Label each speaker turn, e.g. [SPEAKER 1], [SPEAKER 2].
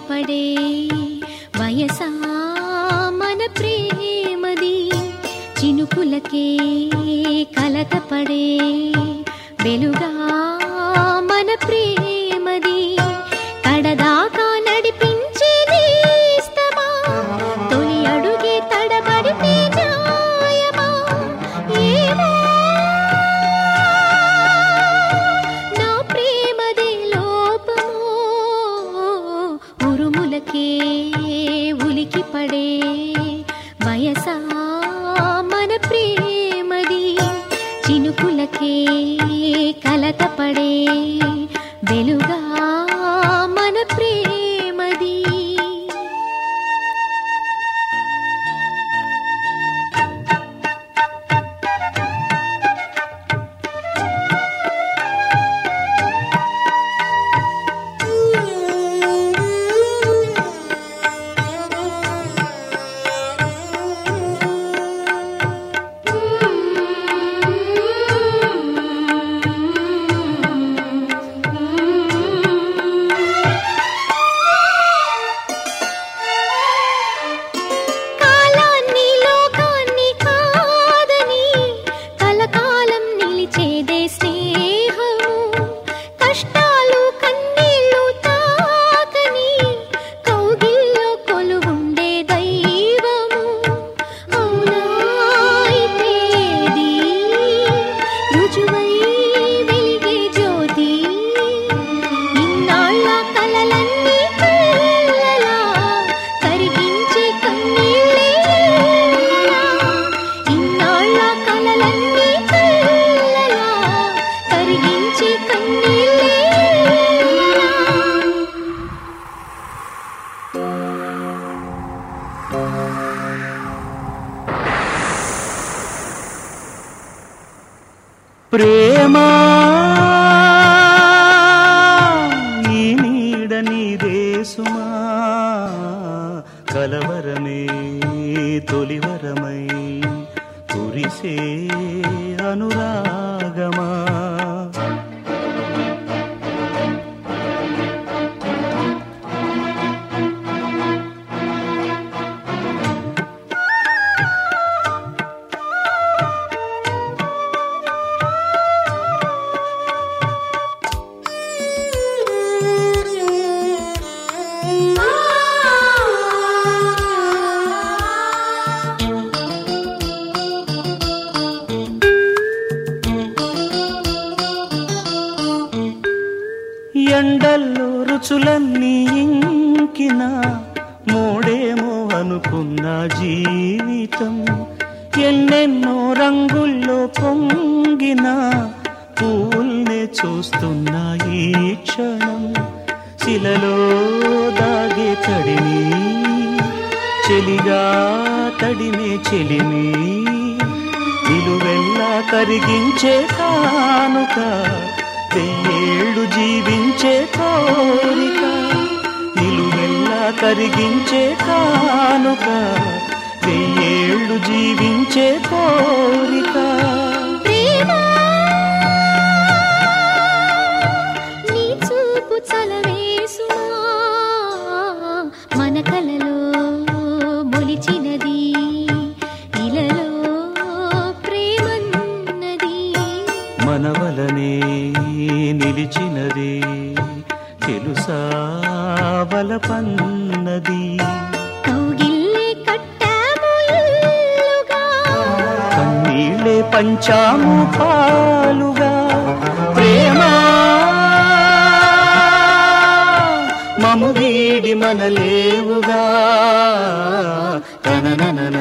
[SPEAKER 1] పడే వయసా మన ప్రేమది చినుకులకే కలత పడే వెలుగా మన ప్రేమది కడదాకా నడిపించే నేస్తమా తొలి అడుగే తడబడితే న్యాయమా ఏమో నా ప్రేమదే లోపమో ఉరుములకే ఉలికి పడే వయసా మన ప్రేమది చినుకులకే కలత పడే వెలుగా మన ప్రేమది
[SPEAKER 2] ప్రేమా ఈ నీడ నీదేసుమా కలవరమే తొలివరమై కురిసే అనురాగమా ఎండల్లో రుచులన్నీ ఇంకిన మూడేమో అనుకున్న జీవితం ఎన్నెన్నో రంగుల్లో పొంగిన పూల్నే చూస్తున్న ఈ క్షణం శిలలో దాగే తడిని చెలిగా తడినే చెలిమి నిలువెల్లా కరిగించే కానుక వెయ్యేళ్ళు జీవించే కోరిక నిలువెల్లా కరిగించే కానుక వెయ్యేళ్ళు జీవించే కోరిక
[SPEAKER 1] నీ చూపు చలవేసుమా మన కలలో మొలిచినది ఇలలో ప్రేమన్నది
[SPEAKER 2] మనవలనే నిలిచినది తెలుసా బలపన్నది
[SPEAKER 1] కౌగిల్లే కట్టాము ఇల్లుగా
[SPEAKER 2] కన్నీళ్ళే పంచాము పాలుగా ప్రేమా మము వీడి మనలేవుగా తననన